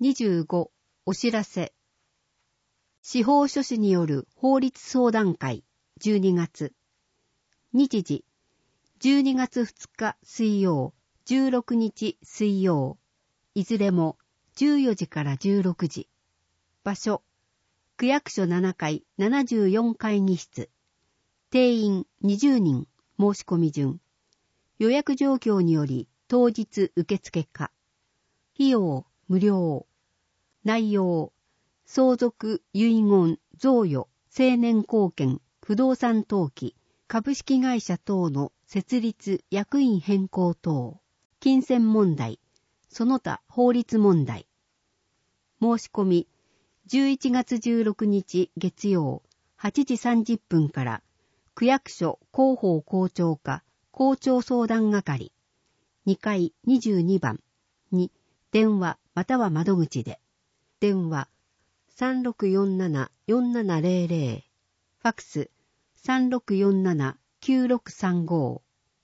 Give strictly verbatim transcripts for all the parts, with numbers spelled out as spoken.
にじゅうご、お知らせ。司法書士による法律相談会、じゅうにがつ。日時、じゅうにがつふつか水曜、じゅうろくにち水曜。いずれもじゅうよじからじゅうろくじ。場所、区役所ななかいななじゅうよんかいぎ室。定員にじゅうにん、申し込み順。予約状況により当日受付可。費用無料。内容、相続、遺言、贈与、成年後見、不動産登記、株式会社等の設立、役員変更等、金銭問題、その他法律問題。申し込み、じゅういちがつじゅうろくにち月曜、はちじさんじゅっぷんから、区役所広報校長課、校長相談係、にかいにじゅうにばんに電話または窓口で、電話 さんろくよんななよんななゼロゼロ、ファクス さんろくよんななきゅうろくさんご。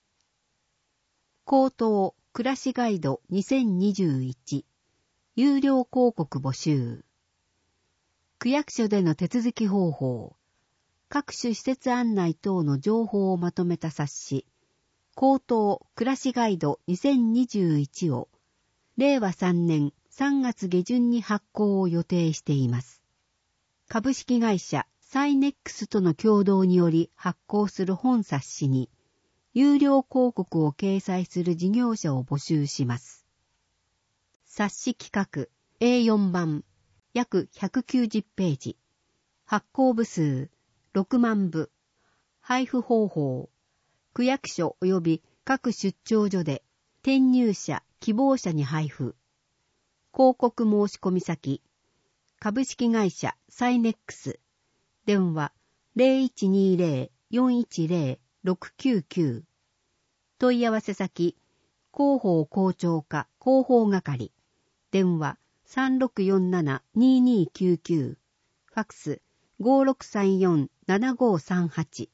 口頭暮らしガイドにせんにじゅういち、有料広告募集。区役所での手続き方法、各種施設案内等の情報をまとめた冊子、口頭暮らしガイドにせんにじゅういちを、れいわさんねんさんがつげじゅんに発行を予定しています。株式会社サイネックスとの共同により発行する本冊子に、有料広告を掲載する事業者を募集します。冊子規格 エーよん 版、約ひゃくきゅうじゅっページ。発行部数ろくまんぶ。配布方法、区役所及び各出張所で転入者、希望者に配布。広告申込先、株式会社サイネックス、電話 ゼロいちにゼロ よんいちゼロ ろくきゅうきゅう。問い合わせ先、広報校長課広報係、電話 さんろくよんななににきゅうきゅう、ファクス ごろくさんよんななごさんはち。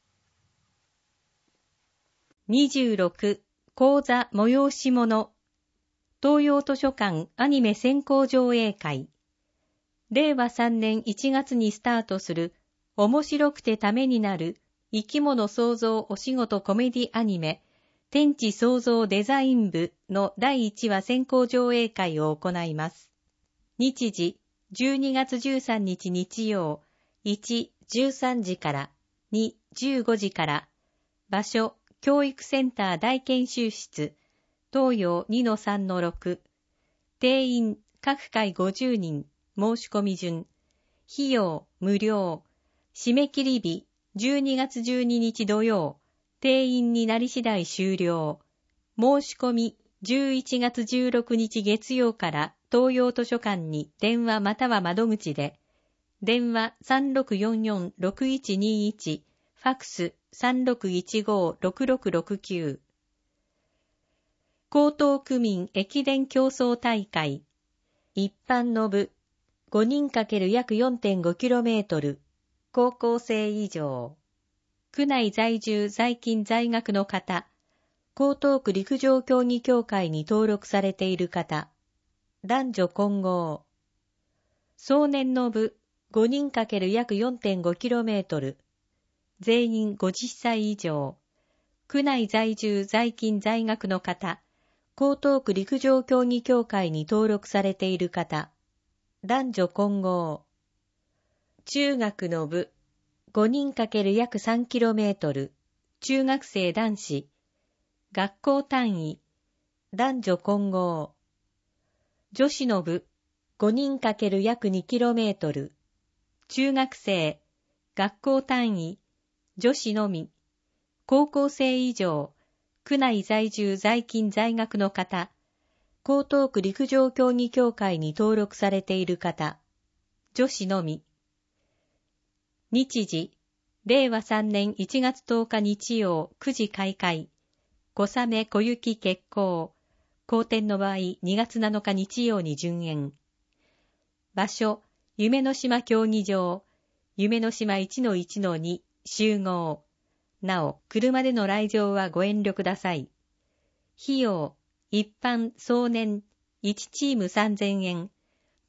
にじゅうろく、講座催し物。東洋図書館アニメ先行上映会。れいわさんねんいちがつにスタートする面白くてためになる生き物創造お仕事コメディアニメ天地創造デザイン部のだいいちわ先行上映会を行います。日時じゅうにがつじゅうさんにち日曜、いち、じゅうさんじからに、じゅうごじから。場所、教育センター大研修室、東洋 にのさんのろく。定員、各回ごじゅうにん、申し込み順。費用、無料。締め切り日、じゅうにがつじゅうににち土曜。定員になり次第終了。申し込み、じゅういちがつじゅうろくにち月曜から東洋図書館に電話または窓口で。電話 さんろくよんよんろくいちにいち、ファクス さんろくいちごろくろくろくきゅう。江東区民駅伝競争大会。一般の部、ごにん×約 よんてんごキロメートル、高校生以上。区内在住在勤在学の方、江東区陸上競技協会に登録されている方、男女混合。壮年の部、ごにん×約 よんてんごキロメートル、全員ごじゅっさい以上。区内在住在勤在学の方、江東区陸上競技協会に登録されている方、男女混合。中学の部、ごにん×約 さんキロメートル、中学生男子。学校単位、男女混合。女子の部、ごにん×約 にキロメートル、中学生。学校単位、女子のみ。高校生以上。区内在住在勤在学の方、江東区陸上競技協会に登録されている方、女子のみ。日時、れいわさんねんいちがつとおか日曜くじ開会、小雨小雪決行、後天の場合にがつなのか日曜に順延。場所、夢の島競技場、夢の島 いちのいちのに 集合。なお、車での来場はご遠慮ください。費用、一般、壮年、いちチームさんぜんえん、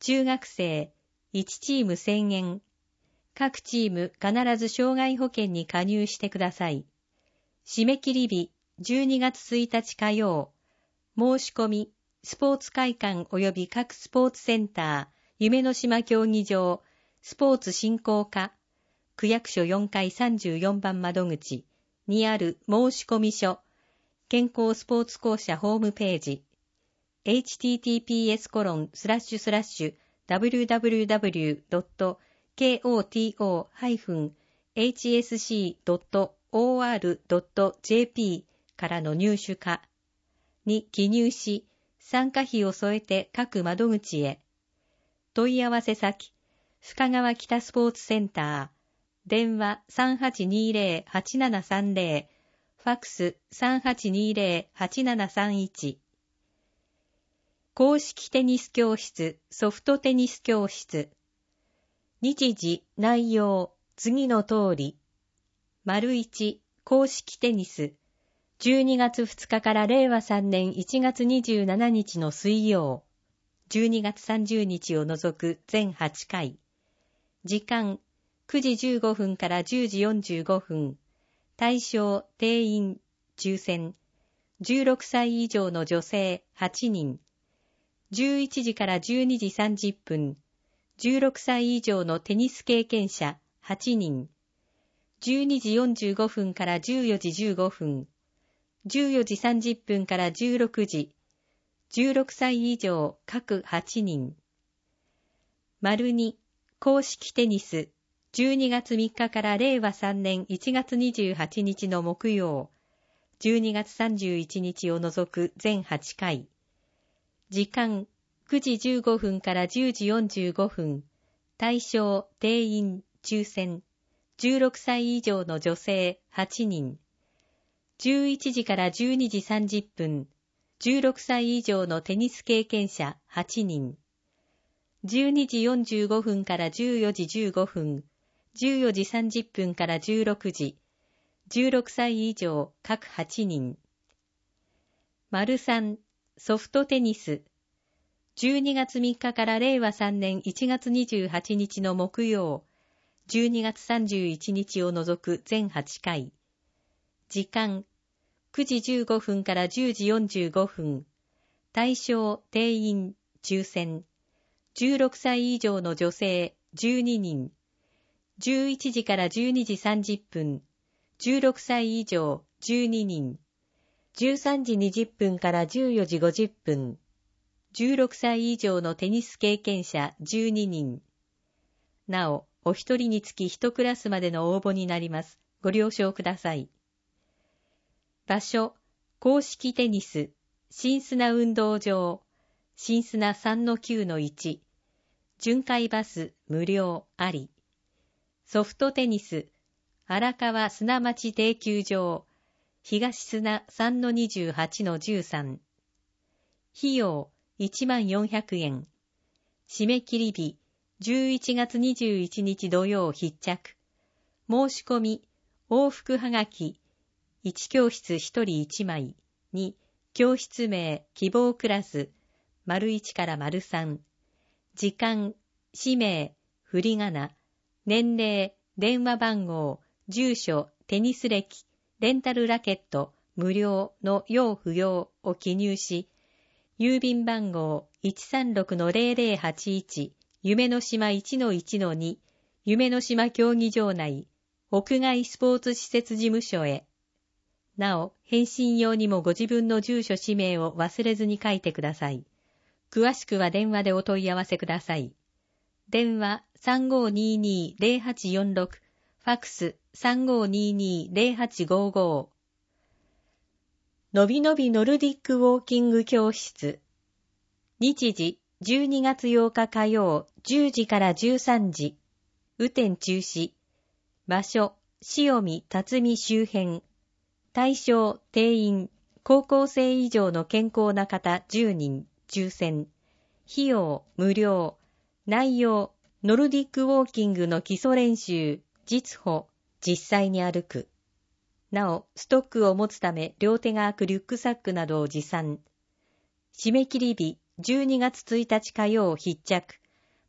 中学生いちチームせんえん。各チーム必ず障害保険に加入してください。締め切り日じゅうにがつついたち火曜。申し込み、スポーツ会館及び各スポーツセンター、夢の島競技場、スポーツ振興課、区役所よんかいさんじゅうよんばん窓口にある申し込み書、健康スポーツ公社ホームページ、エイチティーティーピーエスコロンスラッシュスラッシュダブリューダブリューダブリュードットケーオーティーオーハイフンエイチエスシードットオーアールドットジェーピー からの入手かに記入し、参加費を添えて各窓口へ。問い合わせ先、深川北スポーツセンター、電話 さんはちにーぜろ はちななさんぜろ、ファックス さんはちにーぜろ はちななさんいち。公式テニス教室、ソフトテニス教室。日時、内容、次の通り。丸いち、公式テニス。じゅうにがつふつかかられいわさんねんいちがつにじゅうしちにちの水曜。じゅうにがつさんじゅうにちを除く全はちかい。時間、くじじゅうごふんからじゅうじよんじゅうごふん。対象、定員、抽選。じゅうろくさい以上の女性はちにん。じゅういちじからじゅうにじさんじゅっぷん。じゅうろくさい以上のテニス経験者はちにん。じゅうにじよんじゅうごふんからじゅうよじじゅうごふん。じゅうよじさんじゅっぷんからじゅうろくじ。じゅうろくさい以上各はちにん。丸に、公式テニス。じゅうにがつみっかかられいわさんねんいちがつにじゅうはちにちの木曜。じゅうにがつさんじゅういちにちを除く全はちかい。時間、くじじゅうごふんからじゅうじよんじゅうごふん。対象、定員、抽選。じゅうろくさい以上の女性はちにん。じゅういちじからじゅうにじさんじゅっぷん。じゅうろくさい以上のテニス経験者はちにん。じゅうにじよんじゅうごふんからじゅうよじじゅうごふん。じゅうよじさんじゅっぷんからじゅうろくじ。じゅうろくさい以上各はちにん。丸さん、ソフトテニス。じゅうにがつみっかかられいわさんねんいちがつにじゅうはちにちの木曜。じゅうにがつさんじゅういちにちを除く全はちかい。時間、くじじゅうごふんからじゅうじよんじゅうごふん。対象、定員、抽選。じゅうろくさい以上の女性じゅうににん。じゅういちじからじゅうにじさんじゅっぷん。じゅうろくさい以上じゅうににん。じゅうさんじにじゅっぷんからじゅうよじごじゅっぷん。じゅうろくさい以上のテニス経験者じゅうににん。なお、お一人につき一クラスまでの応募になります。ご了承ください。場所、公式テニス、新砂運動場、新砂 さんのきゅうのいち。巡回バス無料あり。ソフトテニス、荒川砂町定休場、東砂 さんのにじゅうはちのじゅうさん。費用いちまんよんひゃくえん。締め切り日じゅういちがつにじゅういちにち土曜必着。申し込み、往復はがき、いち教室ひとりいちまい、に教室名、希望クラス、丸いちから丸さん。時間、氏名、振り仮名、年齢、電話番号、住所、テニス歴、レンタルラケット、無料の要不要を記入し、郵便番号 いちさんろくのぜろぜろはちいち、夢の島 いちのいちのに、夢の島競技場内、屋外スポーツ施設事務所へ。なお、返信用にもご自分の住所氏名を忘れずに書いてください。詳しくは電話でお問い合わせください。電話 さんごーにーにーぜろはちよんろく、ファックス さんごーにーにーぜろはちごーごー。のびのびノルディックウォーキング教室。日時じゅうにがつようか火曜じゅうじからじゅうさんじ。雨天中止。場所、塩見辰巳周辺。対象、定員、高校生以上の健康な方じゅうにん、抽選。費用、無料。内容、ノルディックウォーキングの基礎練習、実歩、実際に歩く。なお、ストックを持つため両手が空くリュックサックなどを持参。締め切り日、じゅうにがつついたち火曜必着。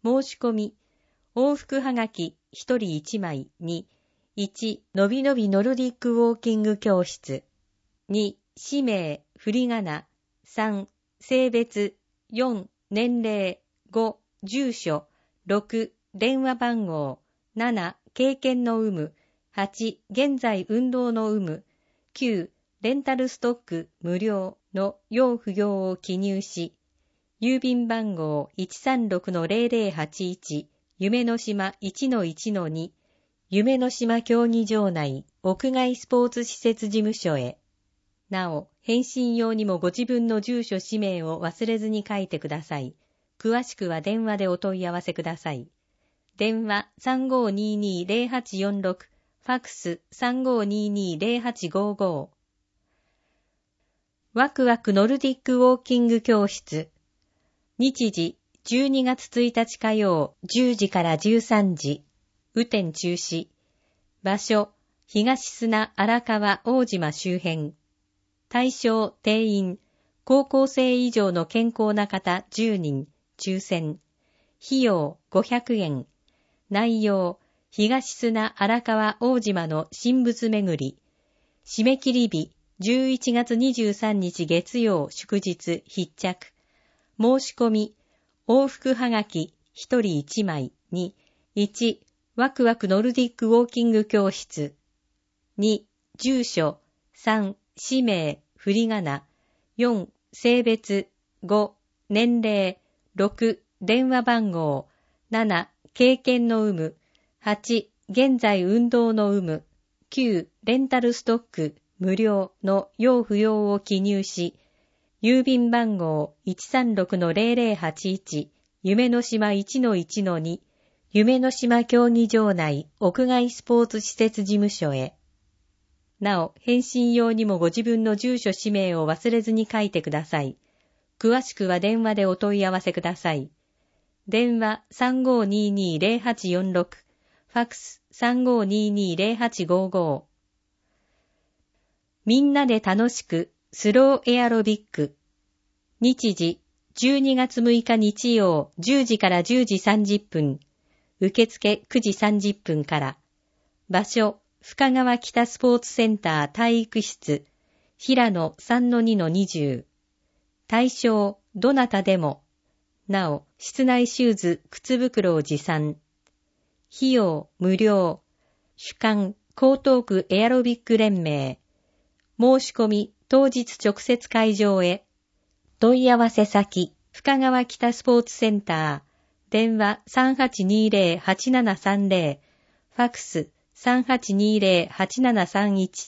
申し込み、往復はがきひとりいちまいに、いち、のびのびノルディックウォーキング教室、に、氏名、振り仮名、さん、性別、よん、年齢、ご、住所、ろく、電話番号、なな、経験の有無、はち、現在運動の有無、きゅう、レンタルストック無料の要不要を記入し、郵便番号 いちさんろくのゼロゼロはちいち、夢の島 いちのいちのに、夢の島競技場内屋外スポーツ施設事務所へ。なお、返信用にもご自分の住所氏名を忘れずに書いてください。詳しくは電話でお問い合わせください。電話 さんごーにーにーゼロはちよんろく、ファックス さんごーにーにーゼロはちごーごー。ワクワクノルディックウォーキング教室。日時じゅうにがつついたち火曜じゅうじからじゅうさんじ。雨天中止。場所、東砂荒川大島周辺。対象定員、高校生以上の健康な方じゅうにん、抽選。費用ごひゃくえん。内容、東砂荒川大島の神仏巡り。締め切り日、じゅういちがつにじゅうさんにち月曜祝日必着。申し込み、往復はがきひとりいちまいに、いち、ワクワクノルディックウォーキング教室。に、住所、さん、氏名、振り仮名、よん、性別、ご、年齢、ろく、電話番号、なな、経験の有無、はち、現在運動の有無、きゅう、レンタルストック、無料の要不要を記入し、郵便番号 いちさんろくのゼロゼロはちいち、夢の島 いちのいちのに、夢の島競技場内屋外スポーツ施設事務所へ。なお、返信用にもご自分の住所氏名を忘れずに書いてください。詳しくは電話でお問い合わせください。電話 さんごーにーにーゼロはちよんろく、ファックス さんごーにーにーゼロはちごーごー。みんなで楽しくスローエアロビック。日時じゅうにがつむいか日曜じゅうじからじゅうじさんじゅっぷん。受付くじさんじゅっぷんから。場所、深川北スポーツセンター体育室、平野 さんのにのにじゅう。対象、どなたでも。なお、室内シューズ、靴袋を持参。費用、無料。主管、江東区エアロビック連盟。申し込み、当日直接会場へ。問い合わせ先、深川北スポーツセンター。電話 さんはちにーぜろはちななさんぜろ。ファックス さんはちにーぜろはちななさんいち。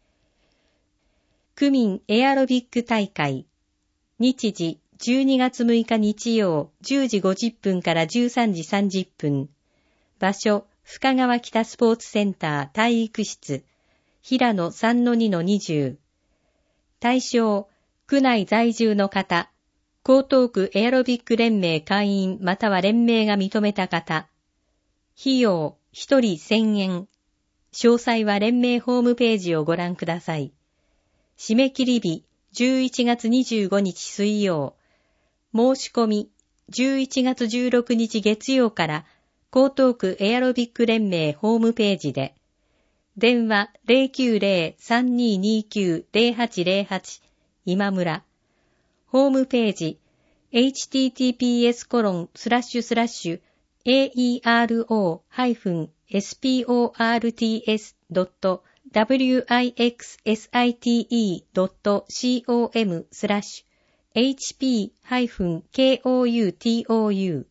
区民エアロビック大会。日時じゅうにがつむいか日曜じゅうじごじゅっぷんからじゅうさんじさんじゅっぷん。場所、深川北スポーツセンター体育室。平野 さんのにのにじゅう。対象、区内在住の方、江東区エアロビック連盟会員または連盟が認めた方。費用、ひとりせんえん。詳細は連盟ホームページをご覧ください。締め切り日、じゅういちがつにじゅうごにち水曜。申し込み、じゅういちがつじゅうろくにち月曜から江東区エアロビック連盟ホームページで。電話 ゼロきゅうゼロ さんにーにーきゅう ゼロはちゼロはち 今村。ホームページ エイチティーティーピーエスコロンスラッシュスラッシュ エーイーアールオーハイフンエスピーオーアールティーエスドットダブリューアイエックスエスアイティーイードットコムスラッシュエイチピーハイフンケーオーユーティーオーユー。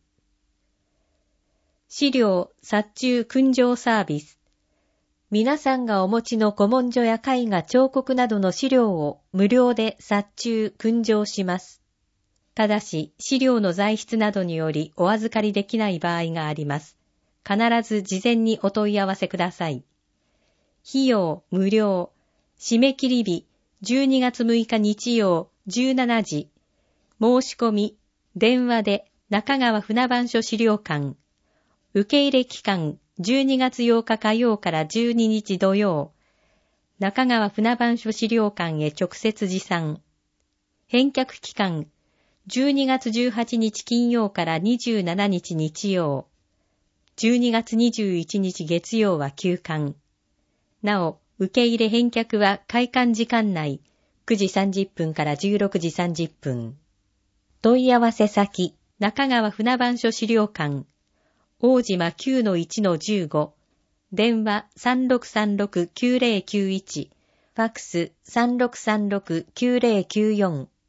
資料殺虫訓場サービス。皆さんがお持ちの古文書や絵画、彫刻などの資料を無料で殺虫訓場します。ただし、資料の材質などによりお預かりできない場合があります。必ず事前にお問い合わせください。費用無料。締め切り日、じゅうにがつむいか日曜じゅうしちじ。申し込み、電話で中川船番所資料館。受け入れ期間、じゅうにがつようか火曜からじゅうににち土曜。中川船番所資料館へ直接持参。返却期間、 じゅうにがつじゅうはちにち金曜からにじゅうしちにち日曜、じゅうにがつにじゅういちにち月曜は休館。なお、受け入れ返却は開館時間内、くじさんじゅっぷんからじゅうろくじさんじゅっぷん。問い合わせ先、中川船番所資料館、大島 きゅうのいちのじゅうご、電話 さんろくさんろくきゅうぜろきゅういち、ファックス さんろくさんろくきゅうぜろきゅうよん。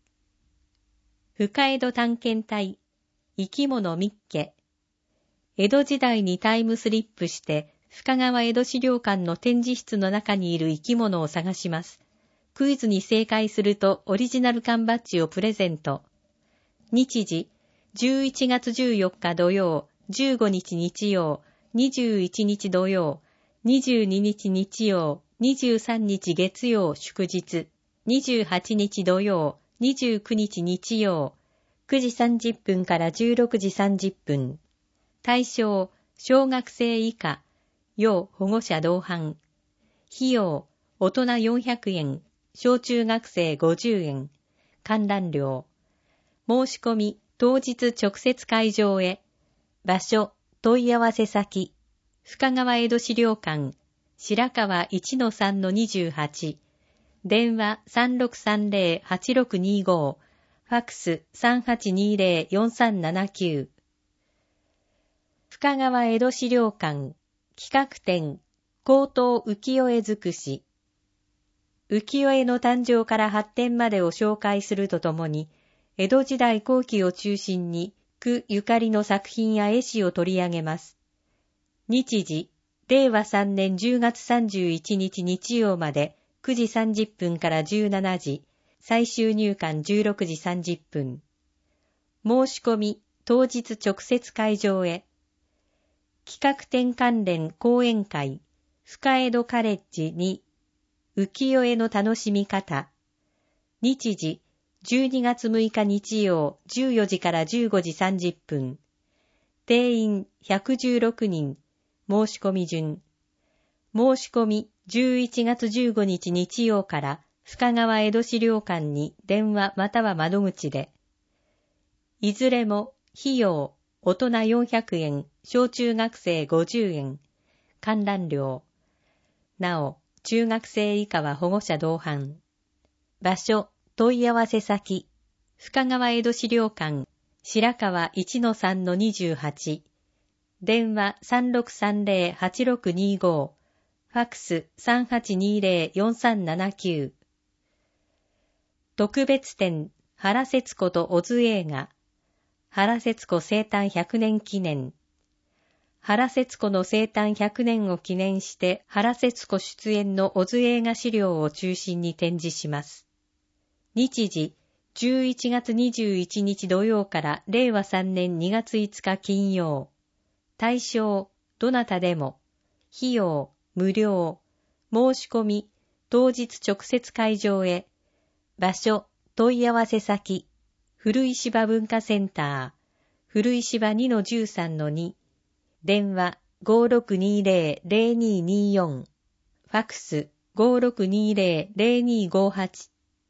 深江戸探検隊、生き物ミッケ。江戸時代にタイムスリップして、深川江戸資料館の展示室の中にいる生き物を探します。クイズに正解するとオリジナル缶バッジをプレゼント。日時、じゅういちがつじゅうよっか土曜、じゅうごにち日曜、にじゅういちにち土曜、にじゅうににち日曜、にじゅうさんにち月曜祝日、にじゅうはちにち土曜、にじゅうくにち日曜、くじさんじゅっぷんからじゅうろくじさんじゅっぷん。対象、小学生以下、要保護者同伴。費用、大人よんひゃくえん、小中学生ごじゅうえん。観覧料。申し込み、当日直接会場へ。場所、問い合わせ先。深川江戸資料館、白川 いちのさんのにじゅうはち。電話 さんろくさんぜろはちろくにご。ファックス さんはちにぜろよんさんななきゅう。深川江戸資料館、企画展、高等浮世絵尽くし。浮世絵の誕生から発展までを紹介するとともに、江戸時代後期を中心に、区ゆかりの作品や絵師を取り上げます。日時、れいわさんねんじゅうがつさんじゅういちにち日曜までくじさんじゅっぷんからじゅうしちじ、最終入館じゅうろくじさんじゅっぷん。申し込み、当日直接会場へ。企画展関連講演会、深江戸カレッジに、浮世絵の楽しみ方。日時、じゅうにがつむいか日曜じゅうよじからじゅうごじさんじゅっぷん。定員ひゃくじゅうろくにん。申し込み順。申し込みじゅういちがつじゅうごにち日曜から深川江戸資料館に電話または窓口で。いずれも費用、大人よんひゃくえん、小中学生ごじゅうえん。観覧料。なお、中学生以下は保護者同伴。場所、問い合わせ先。深川江戸資料館、白川 いちのさんのにじゅうはち。電話 さんろくさんぜろはちろくにご。ファックス さんはちにぜろよんさんななきゅう。特別展、原節子と小津映画。原節子生誕ひゃくねん記念。原節子の生誕ひゃくねんを記念して原節子出演の小津映画資料を中心に展示します。日時、じゅういちがつにじゅういちにち土曜かられいわさんねんにがついつか金曜。対象、どなたでも。費用、無料。申し込み、当日直接会場へ。場所、問い合わせ先。古石場文化センター。古石場 にのじゅうさんのに。電話 ごろくにぜろぜろにによん。ファックス ごろくにぜろぜろにごはち。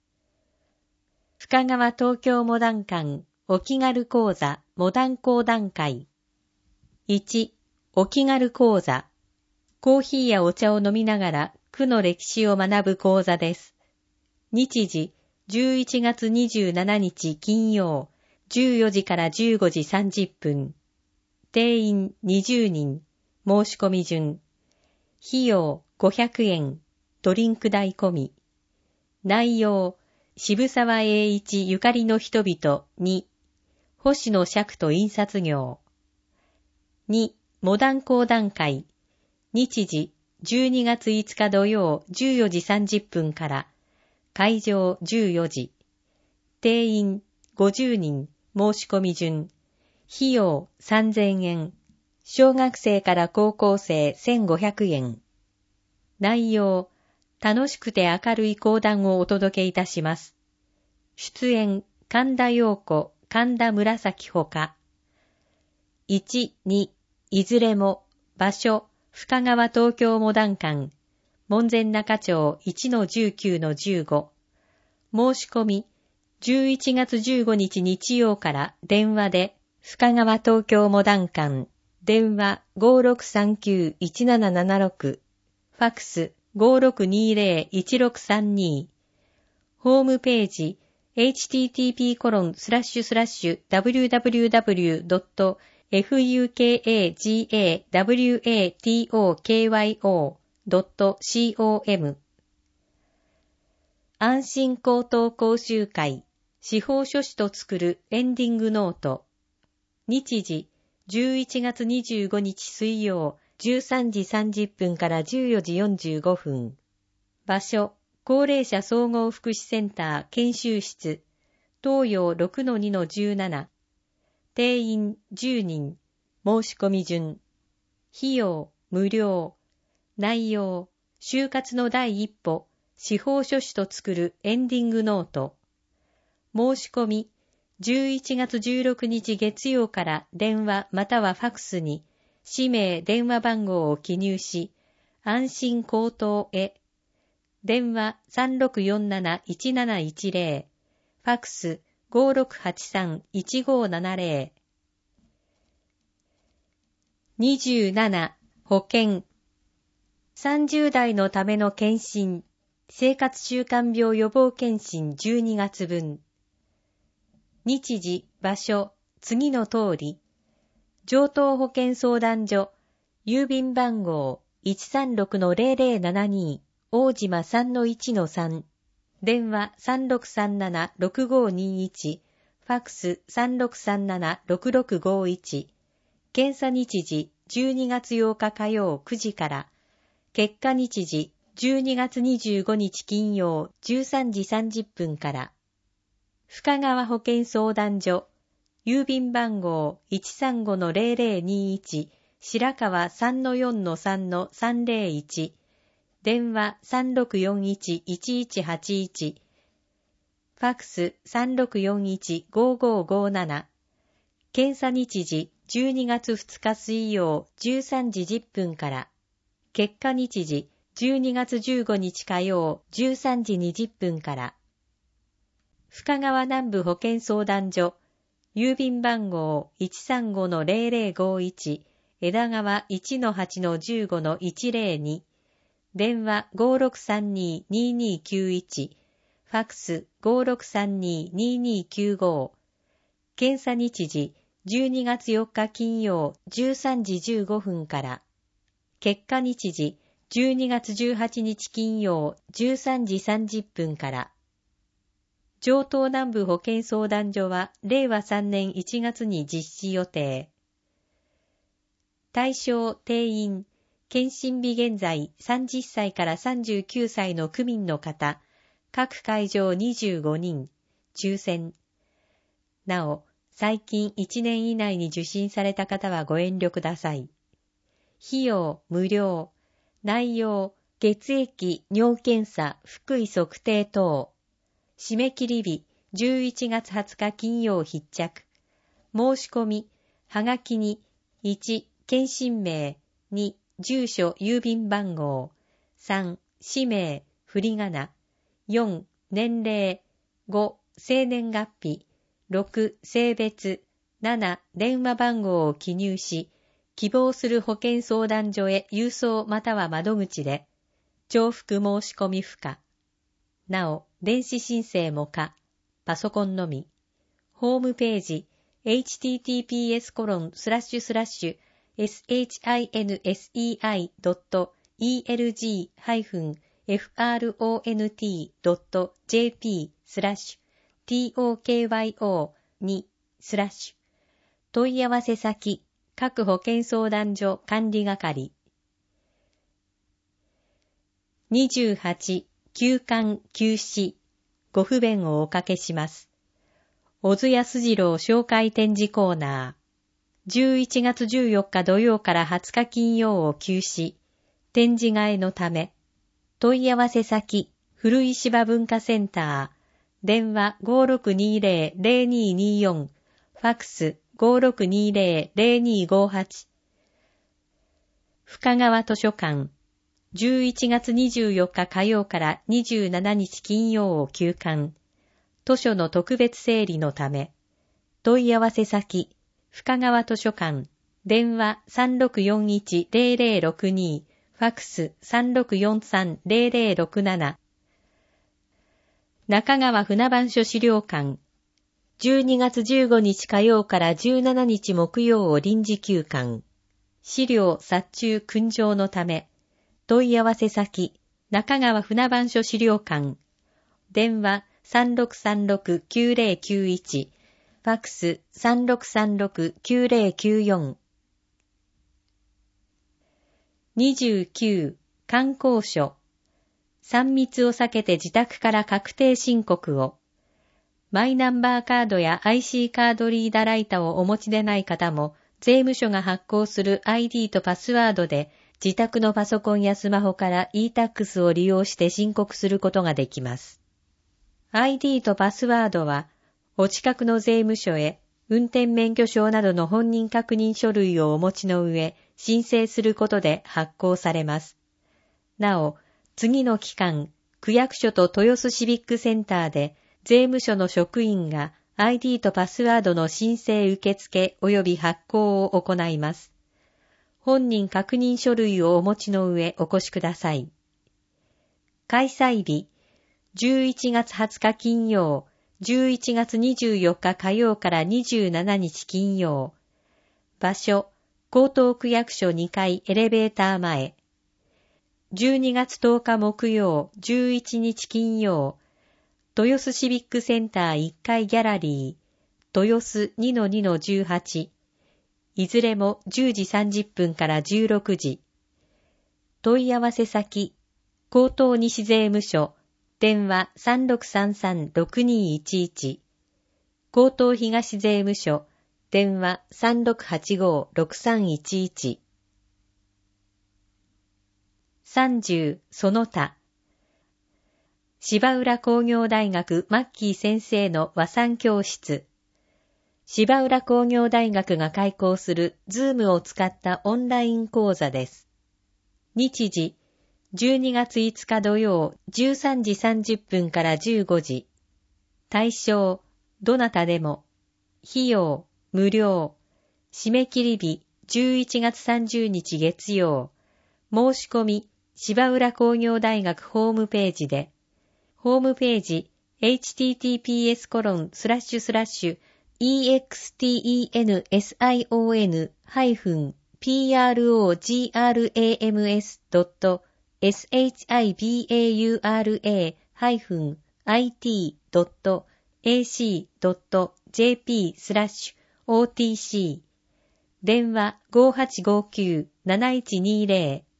深川東京モダン館お気軽講座モダン講談会。いち. お気軽講座。コーヒーやお茶を飲みながら区の歴史を学ぶ講座です。日時、じゅういちがつにじゅうしちにち金曜、じゅうよじからじゅうごじさんじゅっぷん。定員にじゅうにん。申し込み順。費用ごひゃくえん。ドリンク代込み。内容、渋沢栄一ゆかりの人々に、星野釈と印刷業。に. モダン講談会。日時、じゅうにがついつか土曜じゅうよじさんじゅっぷんから。会場じゅうよじ。定員ごじゅうにん。申し込み順。費用さんぜんえん。小学生から高校生せんごひゃくえん。内容、楽しくて明るい講談をお届けいたします。出演、神田陽子、神田紫ほか。いち、に、いずれも、場所、深川東京モダン館、門前仲町 いちのじゅうきゅうのじゅうご。申し込み、 じゅういちがつじゅうごにち日曜から電話で深川東京モダン館、電話 ごーろくさんきゅういちななななろく、ファクス ごーろくにーぜろいちろくさんに、ホームページ エイチティーティーピーコロンスラッシュスラッシュダブリューダブリューダブリュードットファクワトドットコム 安心高等講習会司法書士と作るエンディングノート。日時じゅういちがつにじゅうごにち水曜じゅうさんじさんじゅっぷんからじゅうよじよんじゅうごふん。場所高齢者総合福祉センター研修室東洋 ろくのにのじゅうなな。定員じゅうにん。申し込み順。費用無料。内容就活の第一歩司法書士と作るエンディングノート。申し込みじゅういちがつじゅうろくにち月曜から電話またはファクスに氏名電話番号を記入し、安心高等へ。電話 さんろくよんなないちなないちぜろ、ファクス ごーろくはちさんいちごーななぜろ。にじゅうなな保険。さんじゅう代のための検診、生活習慣病予防検診じゅうにがつぶん。日時、場所、次の通り。城東保健相談所、郵便番号 いちさんろくのぜろぜろななに、大島 さんのいちのさん、電話 さんろくさんななろくごにいち、ファクス さんろくさんななろくろくごいち、検査日時じゅうにがつようか火曜くじから、結果日時じゅうにがつにじゅうごにち金曜じゅうさんじさんじゅっぷんから。深川保健相談所、郵便番号 いちさんごのぜろぜろにいち、白川 さんのよんのさんのさんぜろいち、電話 さんろくよんいちいちいちはちいち、ファクス さんろくよんいちごごごなな、検査日時じゅうにがつふつか水曜じゅうさんじじゅっぷんから、結果日時じゅうにがつじゅうごにち火曜じゅうさんじにじゅっぷんから。深川南部保健相談所、郵便番号 いちさんごのぜろぜろごいち、枝川 いちのはちのじゅうごのいちぜろに、電話 ごーろくさんににーにーきゅういち、ファクス ごーろくさんににーにーきゅうご、検査日時じゅうにがつよっか金曜じゅうさんじじゅうごふんから、結果日時じゅうにがつじゅうはちにち金曜じゅうさんじさんじゅっぷんから。城東南部保健相談所はれいわさんねんいちがつに実施予定。対象定員、検診日現在さんじゅっさいからさんじゅうきゅうさいの区民の方、各会場にじゅうごにん、抽選。なお、最近いちねん以内に受診された方はご遠慮ください。費用無料。内容、血液、尿検査、腹囲測定等。締め切り日、じゅういちがつはつか金曜必着。申し込み、はがきに、いち、検診名、に、住所、郵便番号、さん、氏名、振り仮名、よん、年齢、ご、生年月日、ろく、性別、なな、電話番号を記入し、希望する保健相談所へ郵送または窓口で、重複申し込み不可。なお、電子申請も可。パソコンのみ。ホームページ、エイチティーティーピーエスコロンスラッシュスラッシュエスエイチアイエヌエスイーアイドットイーエルジーハイフンエフアールオーエヌティードットジェーピースラッシュティーオーケーワイオーにスラッシュ問い合わせ先各保健相談所管理係。にじゅうはち休館休止ご不便をおかけします。小津安二郎紹介展示コーナー。じゅういちがつじゅうよっか土曜からはつか金曜を休止。展示替えのため。問い合わせ先、古い芝文化センター。電話 ごーろくにーぜろぜろにーにーよん。ファクス ごーろくにーぜろぜろにーごはち。深川図書館。じゅういちがつにじゅうよっか火曜からにじゅうしちにち金曜を休館。 図書の特別整理のため、問い合わせ先、深川図書館、電話 さんろくよんいち ゼロゼロろくに、ファックス さんろくよんさん ゼロゼロろくなな。中川船番所資料館、じゅうにがつじゅうごにち火曜からじゅうしちにち木曜を臨時休館。資料殺虫訓上のため、問い合わせ先、中川船番所資料館、電話 さんろくさんろく きゅうゼロきゅういち、ファックス さんろくさんろく きゅうゼロきゅうよん。にじゅうきゅう、観光所。さん密を避けて自宅から確定申告を。マイナンバーカードや アイシー カードリーダーライタをお持ちでない方も、税務署が発行する アイディー とパスワードで、自宅のパソコンやスマホから イータックス を利用して申告することができます。アイディー とパスワードは、お近くの税務署へ、運転免許証などの本人確認書類をお持ちの上、申請することで発行されます。なお、次の期間、区役所と豊洲シビックセンターで、税務署の職員が アイディー とパスワードの申請受付及び発行を行います。本人確認書類をお持ちの上お越しください。開催日、じゅういちがつはつか金曜、じゅういちがつにじゅうよっか火曜からにじゅうしちにち金曜。場所、江東区役所にかいエレベーター前。じゅうにがつとおか木曜、じゅういちにち金曜。豊洲シビックセンターいっかいギャラリー、豊洲 にのにのじゅうはち。いずれもじゅうじさんじゅっぷんからじゅうろくじ。問い合わせ先、江東西税務署、電話 さんろくさんさんろくにいちいち。江東東税務署、電話 さんろくはちごろくさんいちいち。さんじゅう、その他。芝浦工業大学マッキー先生の和算教室。芝浦工業大学が開講するズームを使ったオンライン講座です。日時、じゅうにがついつか土曜じゅうさんじさんじゅっぷんからじゅうごじ。対象、どなたでも。費用、無料。締め切り日、じゅういちがつさんじゅうにち月曜。申し込み、芝浦工業大学ホームページで。ホームページ、エイチティーティーピーエスコロンスラッシュスラッシュイーエックスティーイーエヌエスアイオーエヌハイフンピーアールオージーアールエーエムエスドットエスエイチアイビーエーユーアールエーハイフンアイティードットエーシードットジェーピースラッシュオーティーシー。電話 ごーはちごーきゅう なないちにーぜろ